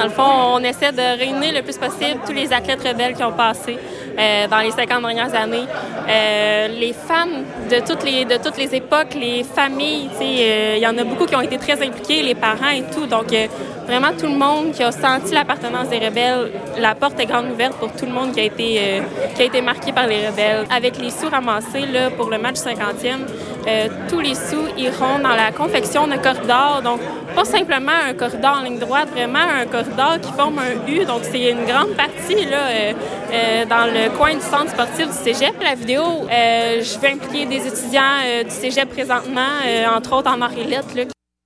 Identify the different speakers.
Speaker 1: Dans le fond, on essaie de réunir le plus possible tous les athlètes rebelles qui ont passé dans les 50 dernières années. Les femmes de toutes les époques, les familles, il y en a beaucoup qui ont été très impliqués, les parents et tout. Donc, vraiment, tout le monde qui a senti l'appartenance des rebelles, la porte est grande ouverte pour tout le monde qui a été marqué par les rebelles. Avec les sous ramassés là, pour le match 50e, tous les sous iront dans la confection d'un corridor. Donc, pas simplement un corridor en ligne droite, vraiment un corridor qui forme un U. Donc, c'est une grande partie là, dans le coin du centre sportif du cégep. La vidéo, je vais impliquer des étudiants du cégep présentement, entre autres en arts et lettres, là,